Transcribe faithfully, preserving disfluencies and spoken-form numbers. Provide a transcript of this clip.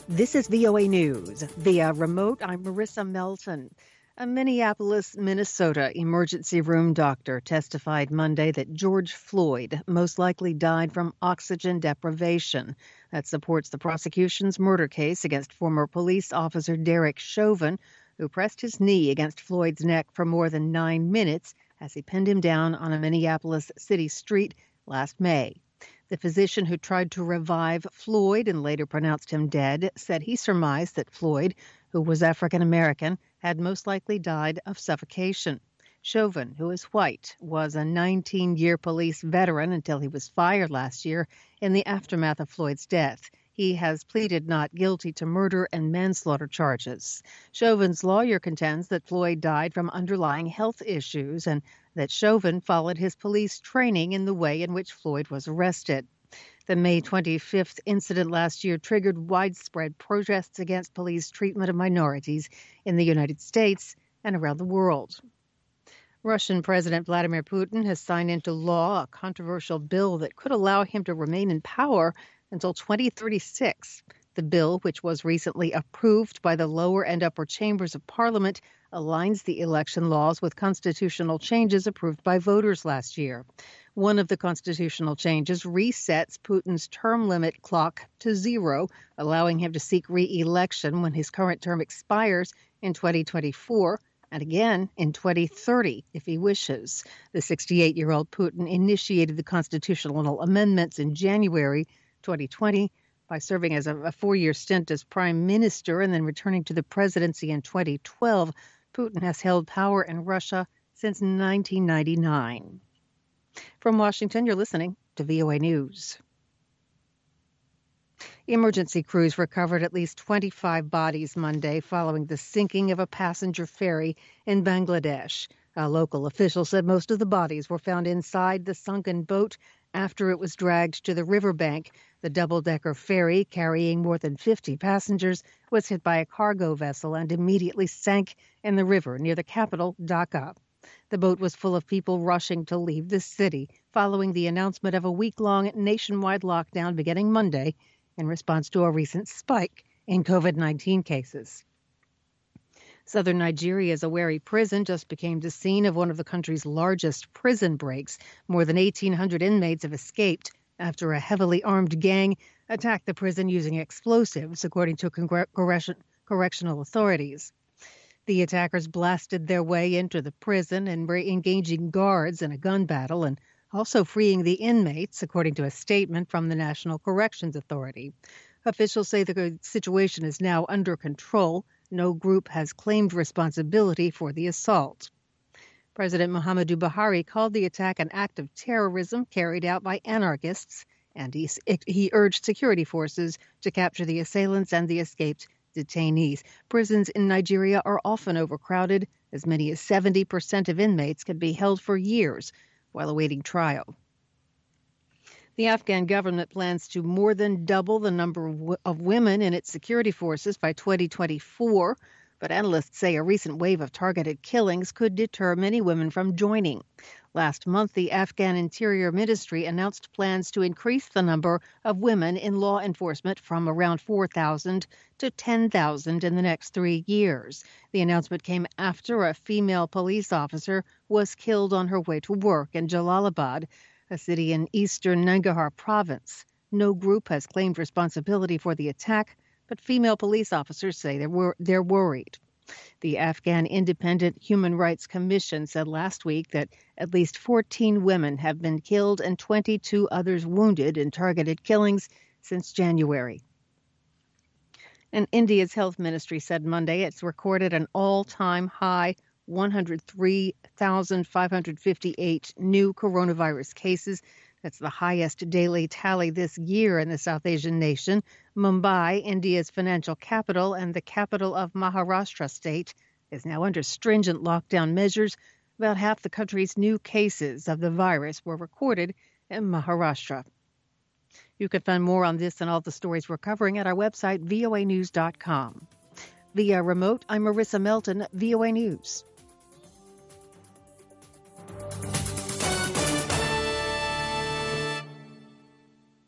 This is V O A News. Via remote, I'm Marissa Melton. A Minneapolis, Minnesota emergency room doctor testified Monday that George Floyd most likely died from oxygen deprivation. That supports the prosecution's murder case against former police officer Derek Chauvin, who pressed his knee against Floyd's neck for more than nine minutes as he pinned him down on a Minneapolis city street last May. The physician who tried to revive Floyd and later pronounced him dead said he surmised that Floyd, who was African American, had most likely died of suffocation. Chauvin, who is white, was a nineteen-year police veteran until he was fired last year in the aftermath of Floyd's death. He has pleaded not guilty to murder and manslaughter charges. Chauvin's lawyer contends that Floyd died from underlying health issues and that Chauvin followed his police training in the way in which Floyd was arrested. The May twenty-fifth incident last year triggered widespread protests against police treatment of minorities in the United States and around the world. Russian President Vladimir Putin has signed into law a controversial bill that could allow him to remain in power until twenty thirty-six. The bill, which was recently approved by the lower and upper chambers of parliament, aligns the election laws with constitutional changes approved by voters last year. One of the constitutional changes resets Putin's term limit clock to zero, allowing him to seek re-election when his current term expires in twenty twenty-four and again in twenty thirty if he wishes. The sixty-eight-year-old Putin initiated the constitutional amendments in January twenty twenty by serving as a, a four-year stint as prime minister and then returning to the presidency in twenty twelve. Putin has held power in Russia since nineteen ninety-nine. From Washington, you're listening to V O A News. Emergency crews recovered at least twenty-five bodies Monday following the sinking of a passenger ferry in Bangladesh. A local official said most of the bodies were found inside the sunken boat after it was dragged to the riverbank. The double-decker ferry, carrying more than fifty passengers, was hit by a cargo vessel and immediately sank in the river near the capital, Dhaka. The boat was full of people rushing to leave the city following the announcement of a week-long nationwide lockdown beginning Monday in response to a recent spike in COVID nineteen cases. Southern Nigeria's Owerri prison just became the scene of one of the country's largest prison breaks. More than eighteen hundred inmates have escaped after a heavily armed gang attacked the prison using explosives, according to congre- correctional authorities. The attackers blasted their way into the prison and were engaging guards in a gun battle and also freeing the inmates, according to a statement from the National Corrections Authority. Officials say the situation is now under control. No group has claimed responsibility for the assault. President Muhammadu Buhari called the attack an act of terrorism carried out by anarchists, and he, he urged security forces to capture the assailants and the escaped detainees. Prisons in Nigeria are often overcrowded. As many as seventy percent of inmates can be held for years while awaiting trial. The Afghan government plans to more than double the number of, w- of women in its security forces by twenty twenty-four, but analysts say a recent wave of targeted killings could deter many women from joining. Last month, the Afghan Interior Ministry announced plans to increase the number of women in law enforcement from around four thousand to ten thousand in the next three years. The announcement came after a female police officer was killed on her way to work in Jalalabad, a city in eastern Nangarhar province. No group has claimed responsibility for the attack, but female police officers say they're, wor- they're worried. The Afghan Independent Human Rights Commission said last week that at least fourteen women have been killed and twenty-two others wounded in targeted killings since January. And India's health ministry said Monday it's recorded an all-time high one hundred three thousand five hundred fifty-eight new coronavirus cases. That's the highest daily tally this year in the South Asian nation. Mumbai, India's financial capital and the capital of Maharashtra state, is now under stringent lockdown measures. About half the country's new cases of the virus were recorded in Maharashtra. You can find more on this and all the stories we're covering at our website, V O A news dot com. Via remote, I'm Marissa Melton, V O A News.